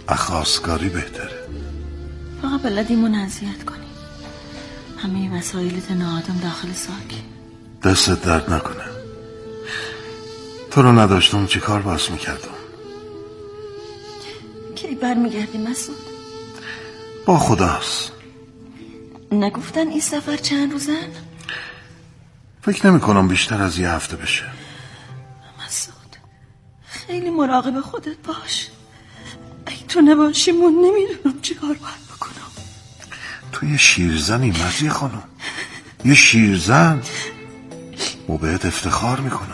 اخلاصکاری بهتره. فقط بلدیمون اذیت کنی. همه وسایلت نهادم داخل ساک. دستت درد نکنه. تو رو نداشتم چی کار باز میکردم؟ کی برمیگردی مسعود؟ با خداست. نگفتن این سفر چند روزن؟ فکر نمی کنم بیشتر از 1 هفته بشه. مسعود خیلی مراقب خودت باش. اگه تو نباشی من نمیدونم چی کار باید بکنم. تو یه شیرزنی مزیه خانم، یه شیرزن. و بهت افتخار میکنم.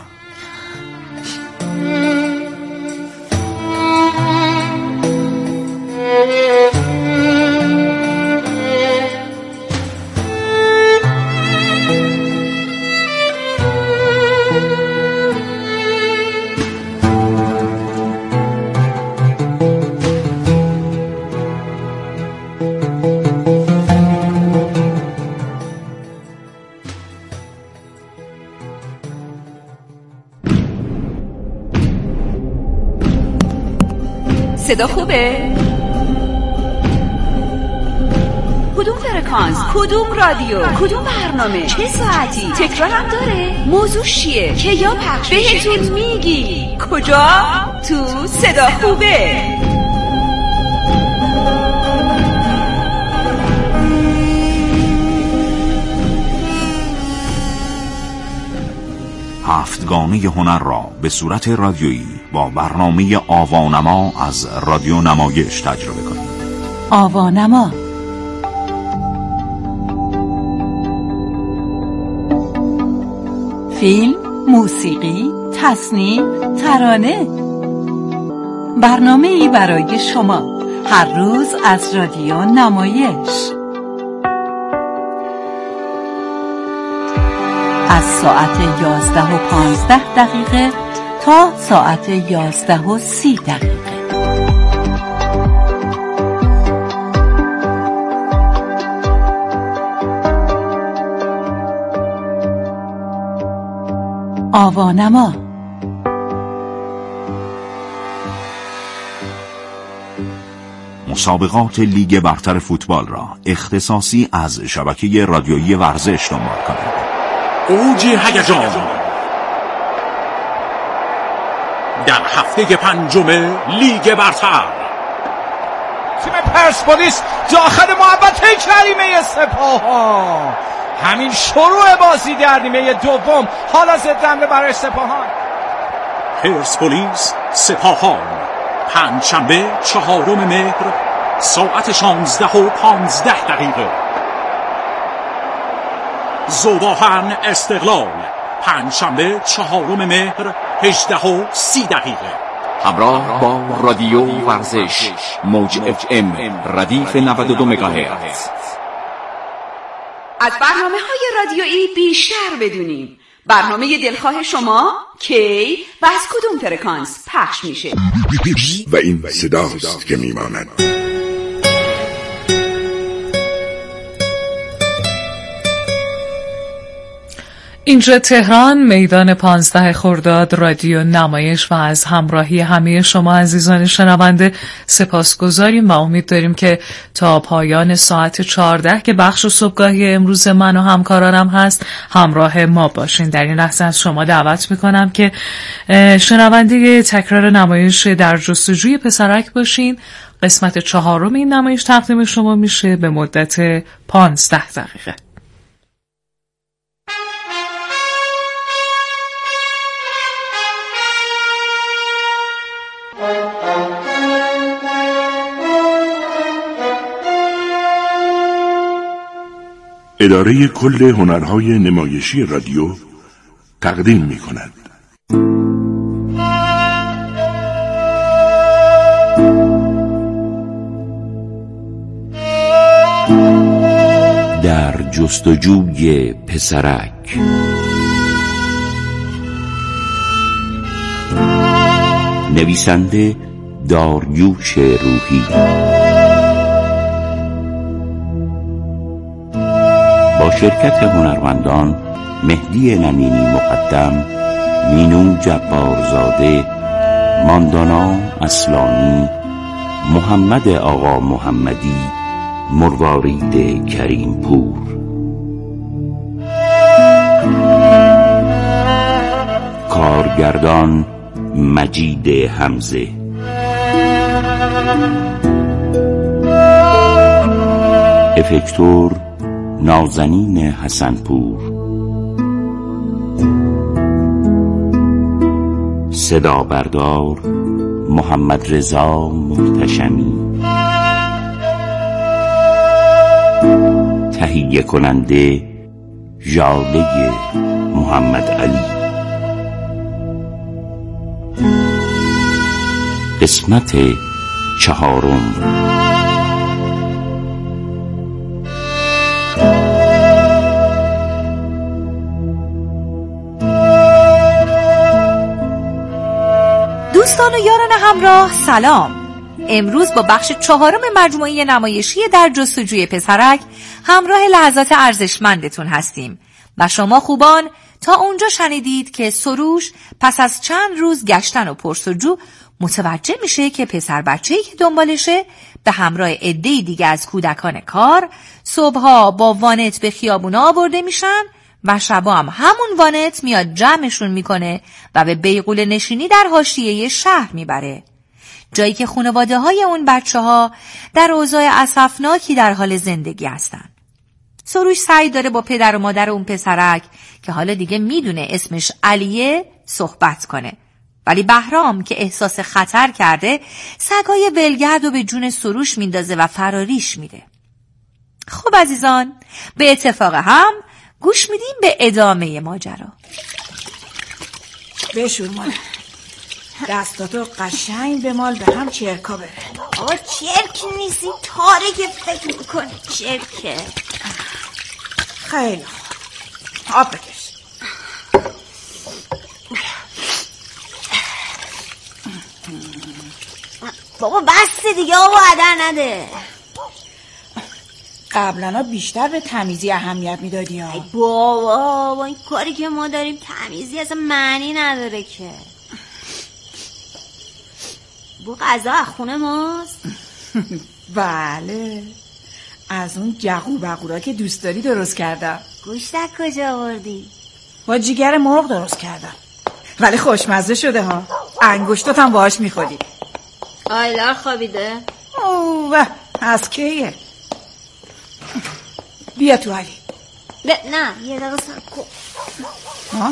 صدا خوبه؟ کدوم فرکانس؟ کدوم رادیو؟ کدوم برنامه؟ چه ساعتی؟ تکرار هم داره؟ موضوع چیه؟ که یا پخش بهتون میگی کجا؟ تو صدا خوبه. هفتگانه هنر را به صورت رادیویی با برنامه آوانما از رادیو نمایش تجربه کنید. آوانما فیلم، موسیقی، تصنیف، ترانه، برنامه‌ای برای شما هر روز از رادیو نمایش از ساعت 11:15 تا ساعت 11:30. آوانما مسابقات لیگ برتر فوتبال را اختصاصی از شبکه رادیویی ورزش دنبال کنید. اوج هیجان در هفته 5 لیگ برتر. تیم پرسپولیس داخل محوطه کریمه سپاهان. همین شروع بازی در نیمه دوم. حالا ضد حمله برای سپاهان. پرسپولیس سپاهان، 5 شنبه 4 مهر ساعت 16:15. ذوباهن استقلال، 5 شنبه 4 مهر 18:30. همراه با رادیو ورزش موج FM ردیف 92 مگاهرتز. از برنامه‌های رادیویی بیشتر بدونیم. برنامه دلخواه شما کی و از کدوم فرکانس پخش میشه؟ و این صداست که میماند. اینجا تهران، میدان 15 خرداد، رادیو نمایش و از همراهی همه شما عزیزان شنونده سپاسگزاریم و امید داریم که تا پایان ساعت 14 که بخش صبحگاهی امروز من و همکارانم هست همراه ما باشین. در این لحظه از شما دعوت میکنم که شنونده تکرار نمایش در جستجوی پسرک باشین. قسمت 4 این نمایش تقدیم شما میشه به مدت 15 دقیقه. اداره کل هنرهای نمایشی رادیو تقدیم می کند. در جستجوی پسرک. نویسنده داریوش روحی، با شرکت هنرمندان مهدی نمینی مقدم، مینو جبارزاده، ماندانا اصلانی، محمد آقا محمدی مروارید کریم پور. کارگردان مجید حمزه. افکتور نازنین حسنپور. صدا بردار محمد رضا محتشمی. تهیه کننده ژاله محمد علی. قسمت 4. دوستان و یاران همراه سلام. امروز با بخش 4 مجموعه نمایشی در جستجوی پسرک همراه لحظات ارزشمندتون هستیم و شما خوبان تا اونجا شنیدید که سروش پس از چند روز گشتن و پرسجو متوجه میشه که پسر بچه‌ای که دنبالشه به همراه عده‌ای دیگه از کودکان کار صبحها با وانت به خیابونا آورده میشن و شبا هم همون وانت میاد جمعشون میکنه و به بیغوله نشینی در حاشیه شهر میبره، جایی که خانواده های اون بچه ها در اوضاع اسفناکی در حال زندگی هستن. سروش سعی داره با پدر و مادر اون پسرک که حالا دیگه میدونه اسمش علیه صحبت کنه، ولی بهرام که احساس خطر کرده سگای ولگرد رو به جون سروش میندازه و فراریش میده. خب عزیزان، به اتفاق هم گوش میدیم به ادامه ماجرا. بشور مادر، دستاتو قشنگ به مال به هم چرکا بره. آقا چرک نیستی، تاره که فکر میکنی چرکه. خیلی خوب، آب بکش. بابا بس دیگه، آقا هدر نده. قبلا بیشتر به تمیزی اهمیت میدادی ها. بابا با این کاری که ما داریم تمیزی اصلا معنی نداره که. بو غذا از خونه ماست؟ بله، از اون جغور بغورا که دوست داری درست کردم. گوشتک کجا آوردی؟ با جیگر مرغ درست کردم، ولی خوشمزه شده ها. انگشتات هم باهاش میخوری. آیلار خوابیده؟ اوه، از کیه؟ بیا تو علی. نه یه دقیقه سر کن. ها؟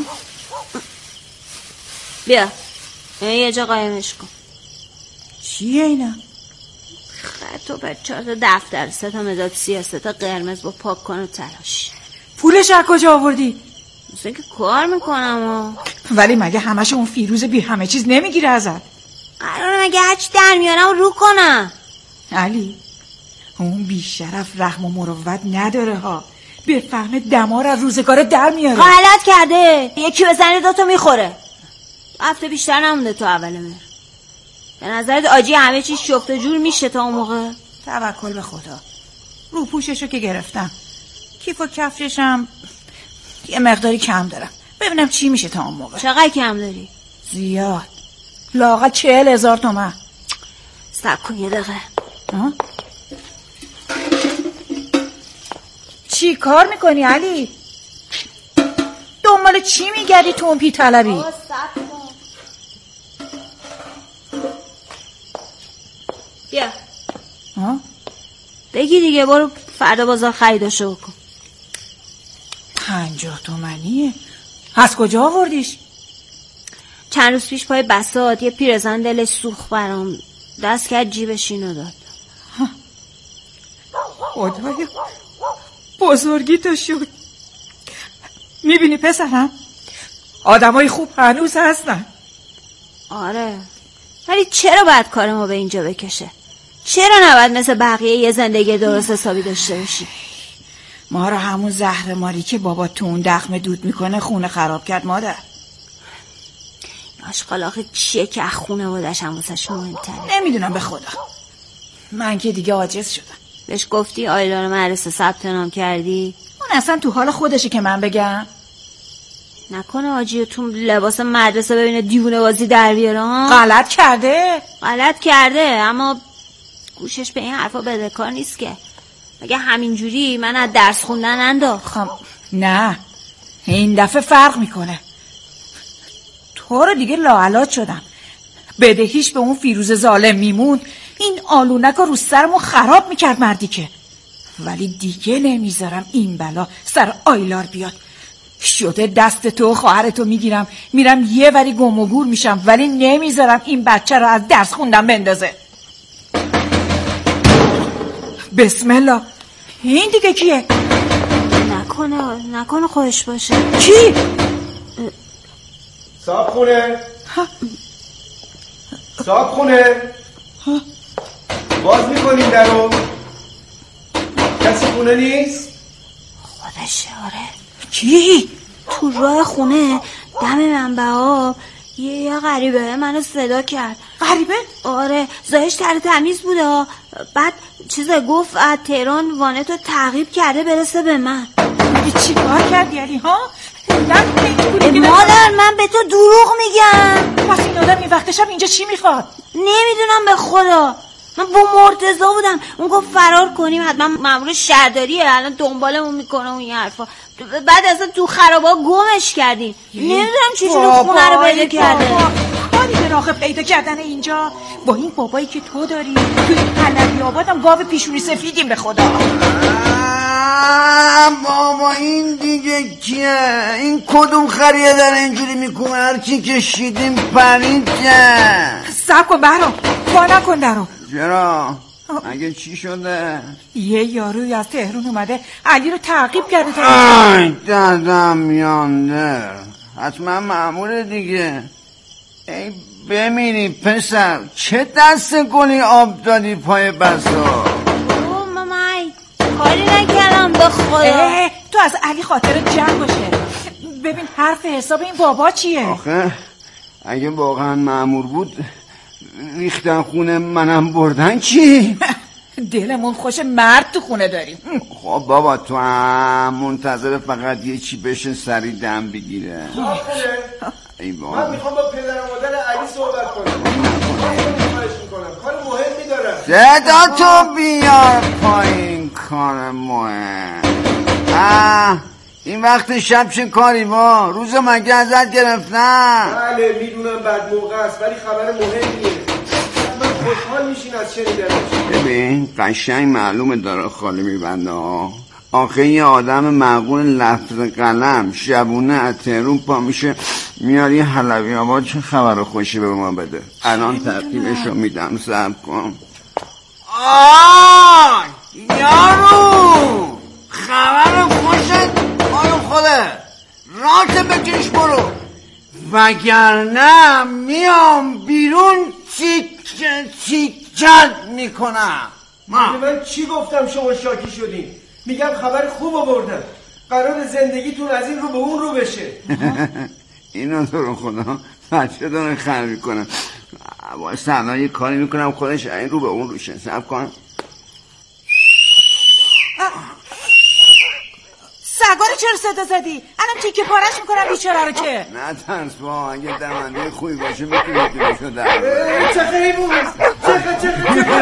بیا یه جا قایمش کن. چیه اینا؟ خط و بر 4 تا دفتر، 3 تا مداد سیاه، 3 تا قرمز با پاک کن و تراش. پولش از کجا آوردی؟ مثل که کار میکنم ولی مگه همش اون فیروز بی همه چیز نمیگیره ازت؟ قراره مگه هرچی در میارم رو کنم؟ علی، اون بی شرف رحم و مروت نداره ها. به فهم دمار از روزگار در میاره. غلط کرده، یکی بزنه 2 تا میخوره. هفته بیشتر نمونده تو اول مهر. به نظرت آجی همه چیز شفت و جور میشه تا اون موقع؟ توکل به خدا. رو پوششو که گرفتم، کیف و کفششم یه مقداری کم دارم. ببینم چی میشه تا اون موقع. چقدر کم داری؟ زیاد، لااقل 40,000 تومان. صبر کن یه دقیقه. چی کار میکنی علی؟ دنبال چی میگردی تو اون پی طلبی؟ بیا بگی دیگه، برو فردا بازار خریداشو بکن. 50 تومنیه؟ از کجا آوردیش؟ چند روز پیش پای بساط یه پیرزن دلش سوخت برام، دست کرد جیبش اینو داد. خدایا بزرگی تو شد. میبینی پسرم، آدمای خوب هنوز هستن. آره، ولی چرا باید کار ما به اینجا بکشه؟ چرا نباید مثل بقیه یه زندگی درست حسابی داشته باشی؟ ما رو همون زهر ماری که بابا تو اون دخمه دود میکنه خونه خراب کرد مادر. آشغال آخه چیه که خونه بودش هم واسش مهمتره؟ نمیدونم به خدا، من که دیگه عاجز شدم. بهش گفتی آیلار مدرسه ثبت نام کردی؟ اون اصلا تو حال خودشه که من بگم؟ نکنه آجی تو لباس مدرسه ببینه دیوونه بازی در بیاره ها؟ غلط کرده. غلط کرده، اما گوشش به این حرفا بدهکار نیست که. مگه همینجوری من از درس خوندن انداختم؟ نه، این دفعه فرق میکنه. تو رو دیگه لاعلاج شدم. بدهیش به اون فیروز ظالم میموند، این آلونک رو سرمو خراب میکرد مردی که. ولی دیگه نمیذارم این بلا سر آیلار بیاد. شده دست تو خواهرتو میگیرم میرم یه وری گم و گور میشم، ولی نمیذارم این بچه رو از درس خوندن بندازه. بسم الله. این دیگه کیه؟ نکنه خودش باشه. کی؟ صاحب خونه. صاحب خونه. باز میکنیم درو. کسی خونه نیست؟ خودشه. آره. کی؟ تو راه خونه دم منبع آب یه غریبه منو صدا کرد. غریبه؟ آره، زایش تر تمیز بوده. بعد گفت از تهران وانتو تعقیب کرده برسه به من. چی کار کردی علی ها؟ مادر من به تو دروغ میگم. پس این آدم این وقت شب اینجا چی میخواد؟ نمیدونم به خدا. من با مرتضی بودم، اون گفت فرار کنیم، حتما مأمور شهرداریه الان دنبالمون میکنه اون این حرفا. بعد اصلا تو خرابا گمش کردیم. نمیدونم چجوری خونه رو پیدا کرده. کاری به راه پیدا کردن اینجا با این بابایی که تو داری. توی حلبی آبادم گاو پیشونی سفیدیم به خدا. بابا این دیگه کیه؟ این کدوم خریه داره اینجوری میکنه؟ هرچی کشیدیم پرید که. صبر کن بهرام، با نکن درو. چرا؟ اگه چی شده؟ یه یاروی از تهران اومده علی رو تعقیب کرده. آی دادم میانده، حتما مأمور دیگه. ای ببینی پسر چه دست گلی آب دادی پای بسا. مامان کاری نکردم به خدا. تو از علی خاطر جمع باشه. ببین حرف حساب این بابا چیه؟ آخه اگه واقعا مأمور بود ریختن خونه منم بردن چی؟ دلمون خوش مرد تو خونه داریم. خب بابا تو هم منتظر فقط یه چی بشه سری دم بگیره. ای بابا من میخوام با پدر و مادر علی صحبت کنم. کار مهمی دارم. صدا تو بیار پایین. کار مهم. این وقت شب چه کاری با؟ روز مگه ازت گرفتن؟ بله میدونم بد موقع است ولی خبر مهمیه. من خوشحال میشین از شنیدنش. ببین قشنگ معلومه داره خالی میبنده ها. آخه یه آدم معقول لفظ قلم شبونه از تهرون پا میشه میاد یه حلبی آباد چه خبر خوشی به ما بده. الان ترتیبشو میدم، صبر کن. آی یارو خبر خوشت مال خوده، رات بکش برو وگرنه میام بیرون چیکت میکنم. من چی گفتم شما شاکی شدین؟ میگم خبر خوب آوردم، قرار زندگیتون از این رو به اون رو بشه. اینو تو رو خدا بچه داره خر میکنم. واسه الان یه کاری میکنم خودش این رو به اون روشه. صبر کن. سگاره چرا صدا زدی؟ الان تیکه پارش میکنم بیچاره رو که. نه ترس با، اگه دمنده خوبی باشه میتونی دیرشو در چه خیلی چه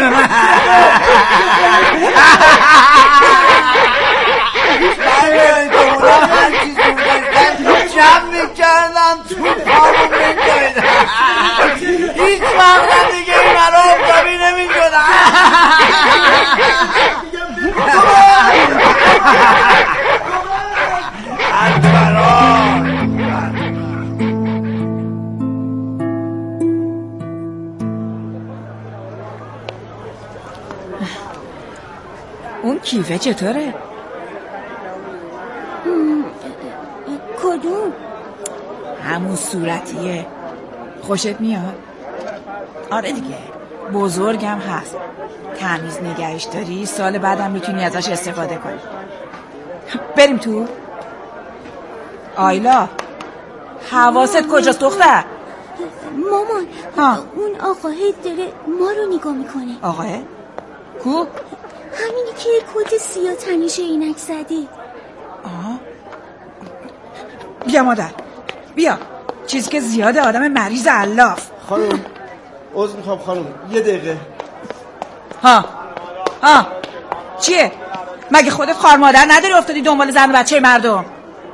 جمع میکردم تو پامون میکردم هیچ وقت دیگه این مرا افتابی نمیشدم. اون کیفه چطوره؟ کدوم؟ همون صورتیه. خوشت میاد؟ آره دیگه بزرگم هست، تمیز نگهش داری، سال بعدم میتونی ازش استفاده کنی. بریم تو. آیلا حواست کجاست دختر؟ مامان اون آقاه داره ما رو نگاه میکنه. آقاه؟ کو؟ همینی که کت سیاه تنیش اینک زدی. بیا مادر بیا، چیزی که زیاده آدم مریض علاف. خانم عذر میخوام خانم، یه دقیقه. ها چیه؟ مگه خودت خواهر مادر نداری افتادی دنبال زن و بچه مردم؟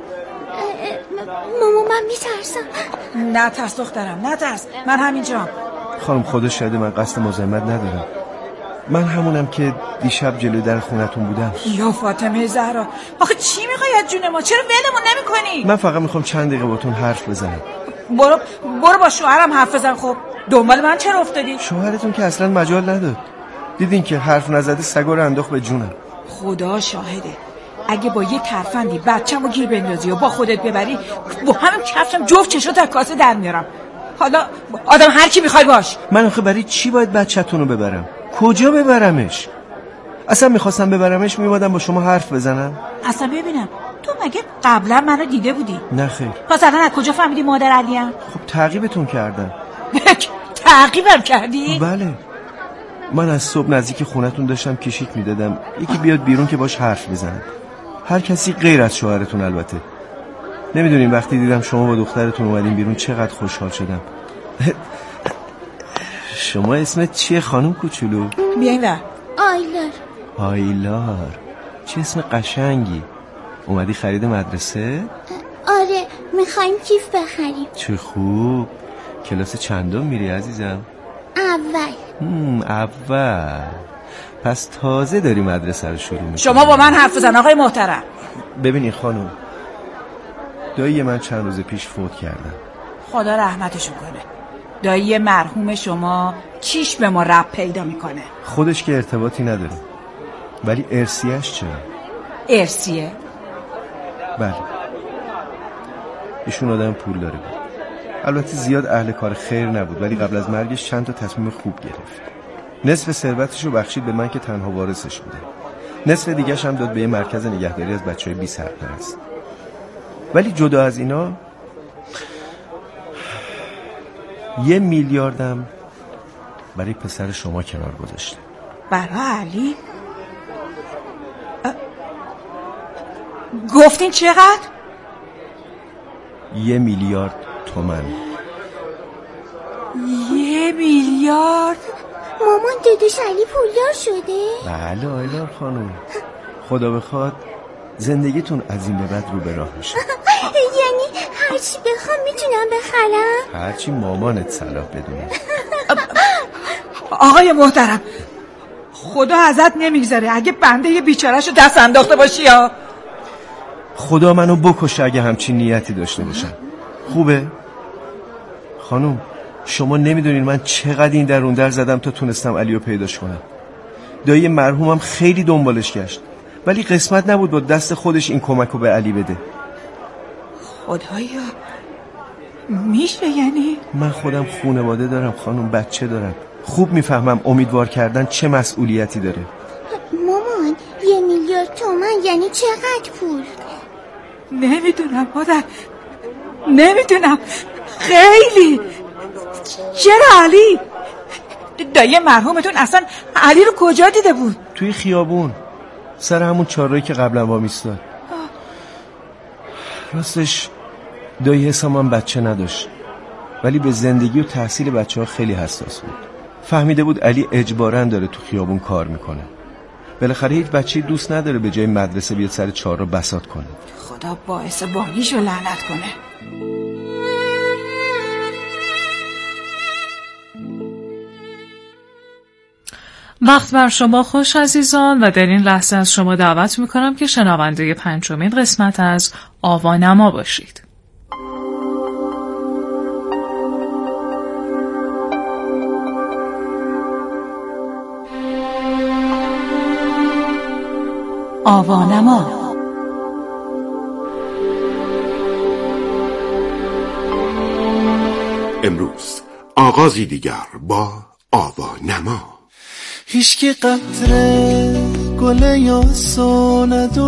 ماما من میترسم. نه ترس دخترم، نه ترس، من همینجام. خانم خدا شاهده من قصد مزاحمت ندارم. من همونم که دیشب جلوی در خونتون بودم. یا فاطمه زهرا، آخه چی میخوای از جون ما؟ چرا ولمون نمیکنی؟ من فقط میخوام چند دقیقه باتون حرف بزنم. برو با شوهرم حرف بزن. خب دنبال من چرا افتادی؟ شوهرتون که اصلا مجال نداد. دیدین که حرف نزده سگا رو انداخت به جونم. خدا شاهده اگه با یه ترفندی بچه‌مو گیر بندازی و با خودت ببری، با همین کفشم جفت چشات از کاسه در میارم. حالا آدم هر کی میخوای باش. من آخه برای چی باید بچه‌تون رو ببرم؟ کجا ببرمش؟ اصلا میخواستم ببرمش میومدم با شما حرف بزنم. اصلا ببینم تو مگه قبلا منو دیده بودی؟ نه خیر. مثلا از کجا فهمیدی مادر علیم؟ خب تعقیبتون کردم. تعقیبم کردی؟ بله. من از صبح نزدیک خونتون داشتم کشیک میدادم یکی بیاد بیرون که باش حرف بزنم. هر کسی غیر از شوهرتون البته. نمیدونین وقتی دیدم شما با دخترتون اومدین بیرون چقدر خوشحال شدم. شما اسمت چیه خانم کوچولو؟ بیاین ور. آیلار. چه اسم قشنگی. اومدی خرید مدرسه؟ آره میخوایم کیف بخریم. چه خوب. کلاس چندم میری عزیزم؟ اول. پس تازه داری مدرسه رو شروع میکنی. شما با من حرف بزن آقای محترم. ببینی خانم، دایی من چند روز پیش فوت کردن. خدا رحمتشون کنه. دایی مرحوم شما چیش به ما رب پیدا میکنه؟ خودش که ارتباطی نداره، ولی ارثیه‌اش چرا؟ ارثیه؟ بله. ایشون آدم پول داره بود. البته زیاد اهل کار خیر نبود، ولی قبل از مرگش چند تا تصمیم خوب گرفت. نصف ثروتش رو بخشید به من که تنها وارثش بودم. نصف دیگه‌ش هم داد به یه مرکز نگهداری از بچه‌های بی سرپرست. ولی جدا از اینا 1 میلیاردم برای پسر شما کنار گذاشته. برای علی؟ گفتین چقدر؟ 1 میلیارد تومان. 1 میلیارد؟ مامان داداش علی پولدار شده؟ بله آیلار خانم، خدا بخواد زندگیتون از این به بعد رو به راه میشه. یعنی هرچی بخوام میتونم بخرم؟ هرچی مامانت صلاح بدونه. آقای محترم خدا ازت نمیگذاره اگه بنده یه بیچاره‌شو دست انداخته باشی یا خدا منو بکشه اگه همچین نیتی داشته باشم. خوبه؟ خانم شما نمیدونین من چقدر این درون در زدم تا تونستم علیو پیداش کنم. دایی مرحومم خیلی دنبالش گشت، ولی قسمت نبود با دست خودش این کمکو به علی بده. خدایا میشه یعنی؟ من خودم خانواده دارم خانم، بچه دارم. خوب میفهمم امیدوار کردن چه مسئولیتی داره. مامان 1 میلیارد تومان یعنی چقدر پول؟ نمیدونم مادر، نمیدونم. خیلی. چرا علی؟ دایی مرحومتون اصلا علی رو کجا دیده بود؟ توی خیابون سر همون چهارراهی که قبلا با میستاد. راستش دایی حسامم بچه نداشت، ولی به زندگی و تحصیل بچه ها خیلی حساس بود. فهمیده بود علی اجباراً داره تو خیابون کار میکنه. بالاخره هیچ بچه‌ای دوست نداره به جای مدرسه بیاد سر چهارراه بساط کنه. خدا باعث بانیشو لعنت کنه. وقت بر شما خوش عزیزان و در این لحظه از شما دعوت میکنم که شنونده 5مین قسمت از آوانما باشید. آوانما. امروز آغازی دیگر با آوانما. هیچکی قطره گل یاسو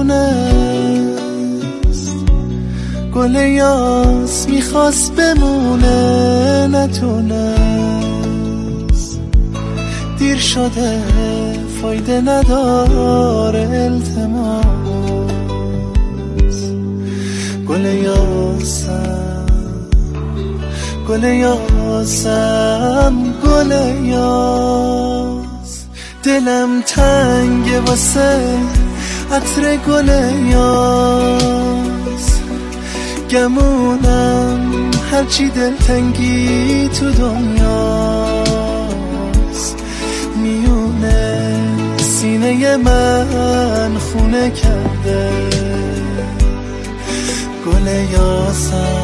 ندونست، گل یاس میخواست بمونه نتونست، دیر شده فایده نداره التماس، گل یاسم گل یاسم گل یاس دلم تنگه واسه عطر گل یاس، گمونم هرچی دلتنگی تو دنیاست، میونه سینه من خونه کرده گل یاسم،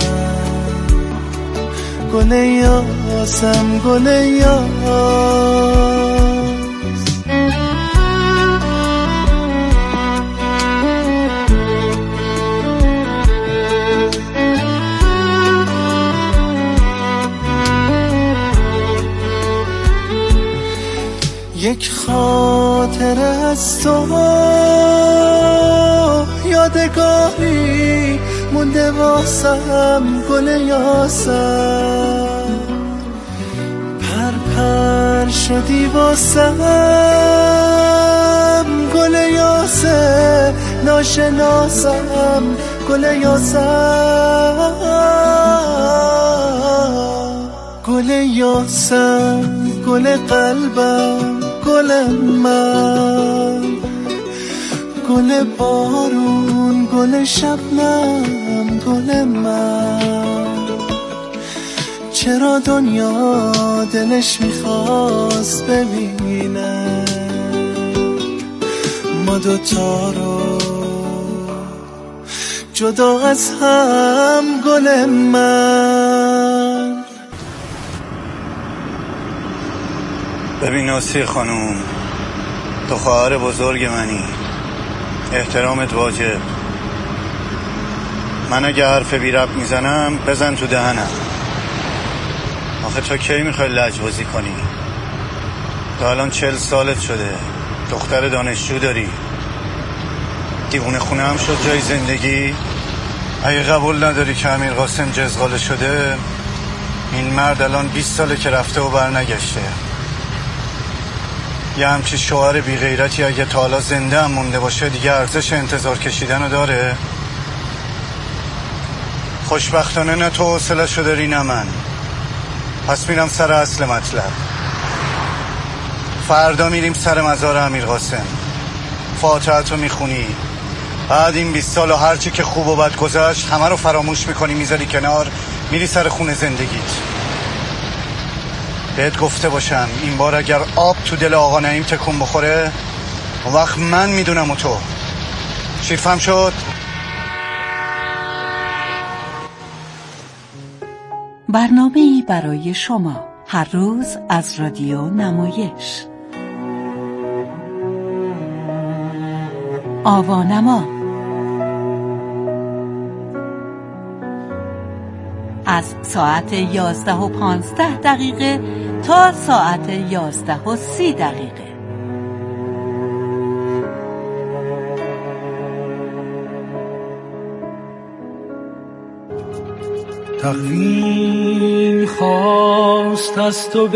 گل یاسم، گل یاس. یک خاطر از تو یادگاری مونده واسم گل یاسم، پر پر شدی واسم گل یاسه ناشناسم گل یاسم، گل یاسم، گل قلبم، گل من، گل بارون، گل شبنم، گل من. چرا دنیا دلش میخواست ببینه ما دوتا رو جدا از هم، گل من. ببین ناصی خانوم، تو خواهر بزرگ منی، احترامت واجب. من اگه حرف بی ربط میزنم بزن تو دهنم. آخه تو کی میخوای لجبازی کنی؟ تو الان 40 سالت شده، دختر دانشجو داری، دیوونه خونه هم شد جای زندگی. اگه قبول نداری که امیر قاسم جزغاله شده، این مرد الان 20 ساله که رفته و برنگشته. یه همچی شوهر بی غیرتی اگه تا حالا زنده هم مونده باشه دیگه ارزش انتظار کشیدن رو داره؟ خوشبختانه نه تو حوصله‌شو داری نه من. پس میرم سر اصل مطلب. فردا میریم سر مزار امیر قاسم، فاتحه‌تو میخونی، بعد این 20 سال و هرچی که خوب و بد گذشت همه رو فراموش میکنی، میذاری کنار، میری سر خونه زندگیت. بهت گفته باشم این بار اگر آب تو دل آقا نعیم تکون بخوره اون وقت من میدونم و تو. چی فهم شد؟ برنامه‌ای برای شما هر روز از رادیو نمایش. آوانما از ساعت 11:15 تا ساعت 11:30. تقدیر خواست از تو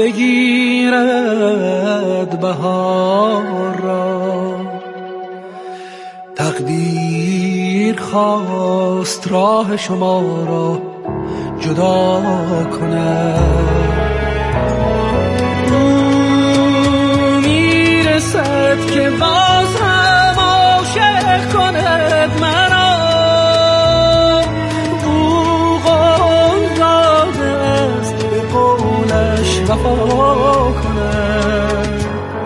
بگیرد بهار را، تقدیر خواست راه شما را جدا کند. میرسد که باز هم عاشق کند مرا، بوغل داده است به قولش وفا کند.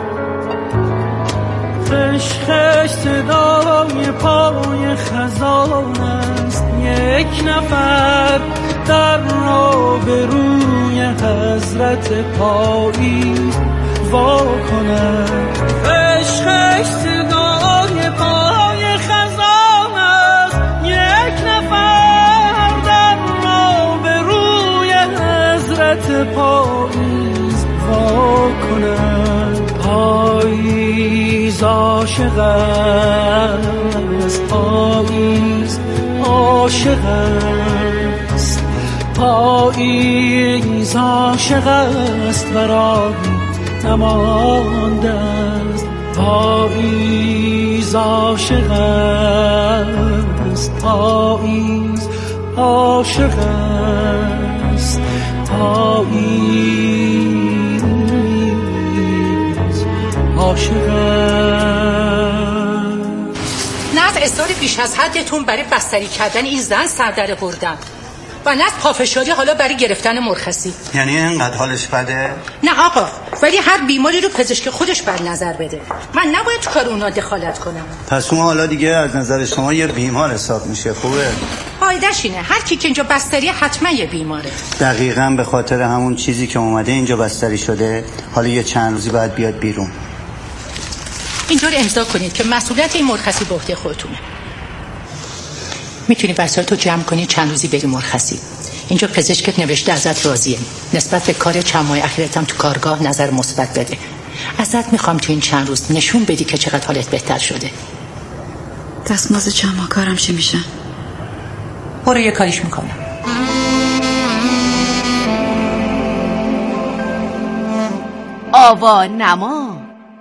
خش خش صدای پای خزان است، یک نفر در را به روی حضرت پاییز وا کند. خش خش صدای پای خزان است، یک نفر در را به روی حضرت پاییز وا کند. پاییز عاشق است، پاییز عاشق است، پاییز عاشق است و راهی نمانده است. پاییز عاشق است، پاییز عاشق است، پاییز عاشق نه از اصرار بیش از حدتون برای بستری کردن این زن سردره بردم و نه از پافشاری حالا برای گرفتن مرخصی. یعنی اینقدر حالش بده؟ نه آقا، ولی هر بیماری رو پزشک خودش بر نظر بده. من نباید تو کار اونا دخالت کنم. پس اون حالا دیگه از نظر شما یه بیمار حساب میشه. خوبه؟ قاعدش اینه هر کی که اینجا بستری حتما یه بیماره. دقیقاً به خاطر همون چیزی که اومده اینجا بستری شده حالا یه چند روزی باید بیاد بیرون. اینجور امضا کنید که مسئولیت این مرخصی به عهده خودتونه. میتونی وسایلتو جمع کنی چند روزی بری مرخصی. اینجا پزشکت نوشته ازت راضیه. نسبت به کار چند ماه اخیرتم تو کارگاه نظر مثبت بده. ازت میخوام تو این چند روز نشون بدی که چقدر حالت بهتر شده. دستمزد چند ماه کارم چی میشه؟ برو یه کاریش میکنم. آوا نما.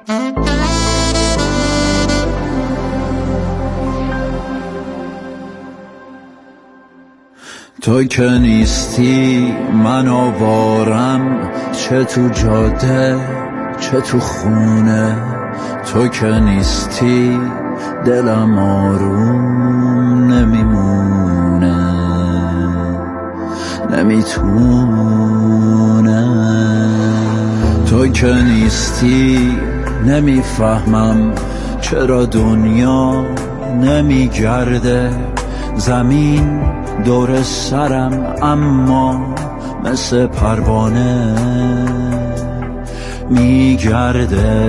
تو که نیستی من آوارم، چه تو جاده چه تو خونه. تو که نیستی دلم آروم نمیمونه، نمیتونه. تو که نیستی نمیفهمم چرا دنیا نمیگرده. زمین دور سرم اما مثل پروانه میگرده.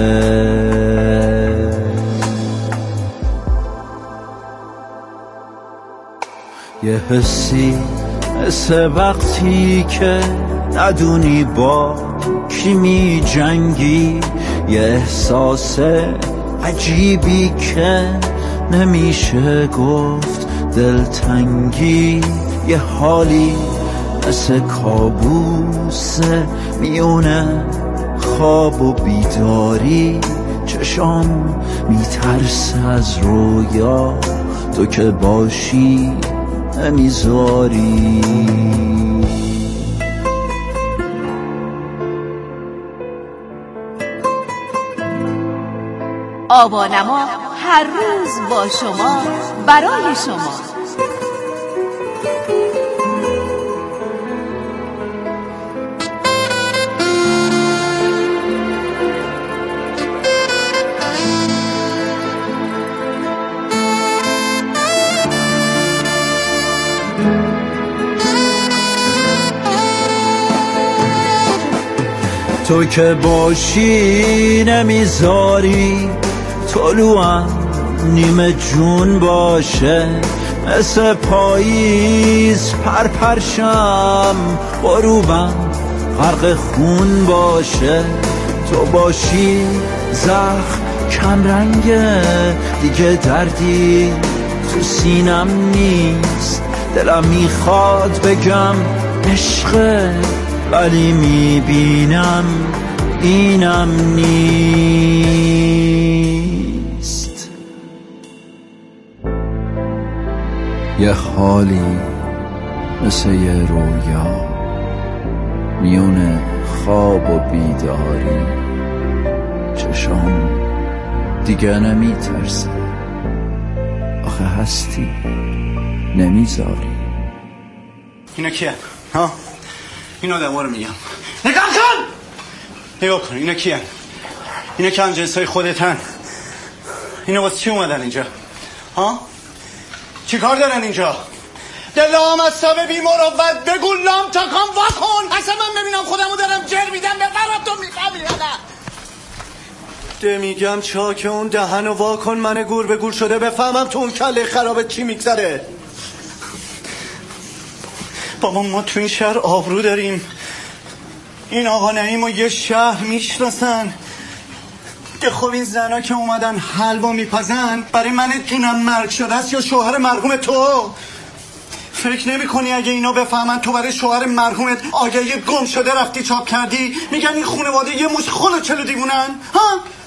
یه حسی مثل وقتی که ندونی با کی می جنگی، یه احساس عجیبی که نمیشه گفت دلتنگی. یه حالی مثل کابوس میونه خواب و بیداری. چشام میترسه از رویا، تو که باشی نمیذاری. آوانما هر روز با شما، برای شما. تو که باشی نمیذاری طلوعم نیمه جون باشه. مثل پاییز پرپرشم غروبم غرق خون باشه. تو باشی زخم کم رنگه دیگه، دردی تو سینم نیست. دلم میخواد بگم عشقه ولی میبینم اینم نیست. یه حالی مثل یه رویا میونه خواب و بیداری. چشام دیگه نمیترسه، آخه هستی نمیذاری. اینا کیه؟ ها؟ این آدم ها رو میگم نگاه کن، نگاه کن. اینا کیه؟ اینا که هم جنسای خودتن. اینا واسه چی اومدن اینجا؟ ها؟ چی کار دارن اینجا؟ دلام از سبب بیمار و بگو لام تا کام واکن. اصلا من ببینم خودمو دارم جر میدم به قرار تو میفهمی یا نه؟ ده میگم چاک اون دهن و واکن، من گور به گور شده بفهمم تو اون کله خرابت چی میگذره. بابا ما تو این شهر آبرو داریم. این آقا نعیم و یه شهر میشناسن که خب این زنا که اومدن حلوا میپزن برای من جونم مرگ شده است یا شوهر مرحوم تو. فکر نمی کنی اگه اینا بفهمن تو برای شوهر مرحومت آگهی گم شده رفتی چاپ کردی، میگن این خانواده یه مش خلو چلو دیوونن؟ ها؟